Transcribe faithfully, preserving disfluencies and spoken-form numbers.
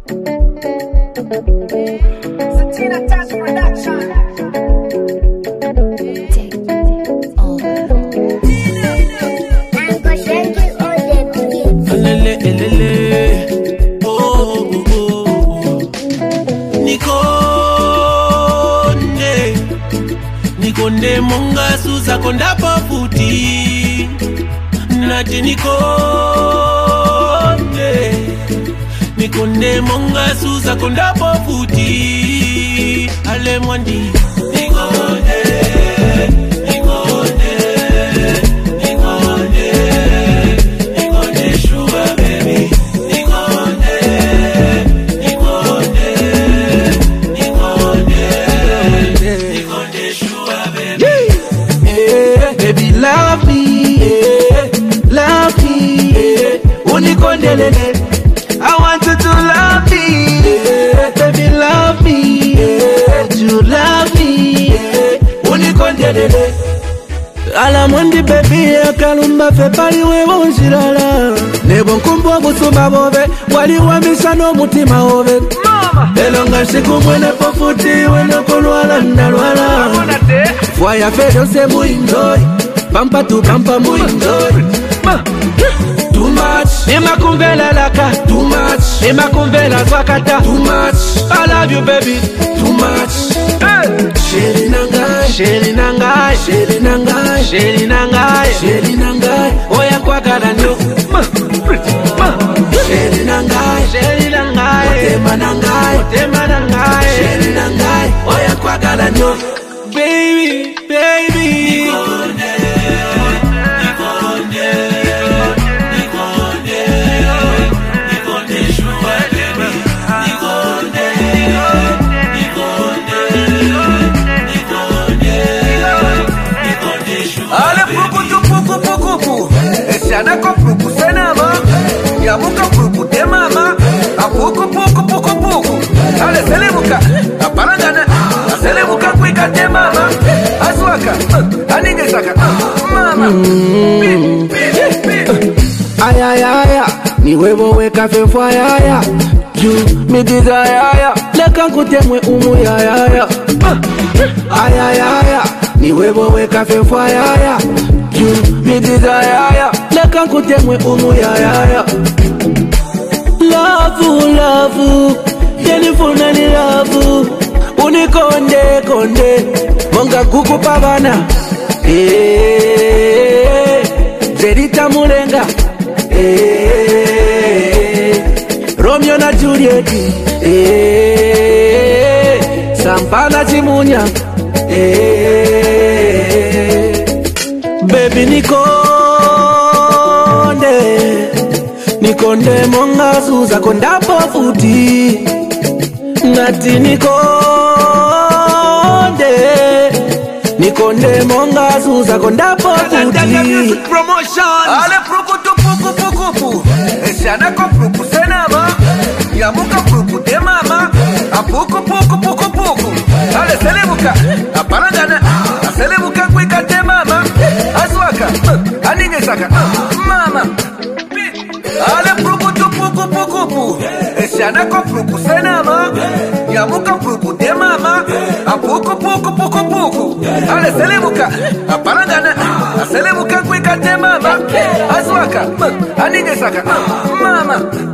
Satina Touch Production. Alele, elele, oh, oh, oh, oh. Nikonde, Nikonde monga suza konda pafuti. Nati Nikonde, Nikonde monga suza konda pafuti. Ale mwandi, Nikonde, Nikonde, Nikonde. Love me, yeah. Love me, yeah. Unikondelele. I want you to love me, yeah. Baby, love me, yeah. You love me, yeah. Unikondelele. Ala mondi baby, akalumba fe pali we wonjirala. Nebo kumbo busumba bobe, wali wamisha no mutima ove. Mama, elonga shiku mwene pofuti, wene kolwala ndalwala. Voya fedo se mu enjoy. Pampa to pampa mu enjoy. Too much. Nima kumvela laka. Too much. Nima kumvela zwakata. Too much. I love you baby. Too much. Hey. Sheli nangai. Sheli nangai. Sheli nangai. Sheli nangai. Sheli nangai. Oya kwa kada nyo. Ma. Ma. Sheli nangai. Sheli nangai. Otema nangai. Otema nangai. Sheli nangai. Oya kwa kada nyo. Baby, baby. Nikonde. Nako puku senama, ya muka puku de mama, a puku puku puku puku. Ale selemuka, a parangana, a selemuka kwika de mama, aswaka, aninge saka, mama. Ay ay ay, ni huevo weka fe fire ya, you me desire ya, leka kutemwe umu ya ya ya. Ay ay ay, ni huevo weka fe fire ya, you me desire ya. Leka kutemwe umu ya ya ya. Love, love, telefona ni love. Unikonde, konde, monga kuku pavana. Eh, Zerita mulenga. Eh, Romeo na Juliet. Eh, Sampana Chimunya. Eh, baby Nico. Nikonde monga suza konda pofuti. Nati Nikonde. Nikonde monga suza konda pofuti. Promotion. Ale pruku tu puku puku pu. Eshana ko pruku senama. Ya muka pruku de mama. A puku puku puku puku. Ale selemuka. A parangana. A selemuka kwika de mama. Aswaka. Aninge saka. Mama. Ale pruku tu puku puku pu. Eshana ko pruku senama. Ya muka pruku de mama. A puku puku puku puku. Ale selemuka. A parangana. A selemuka kwika de mama. Aswaka. Aninge saka. Mama.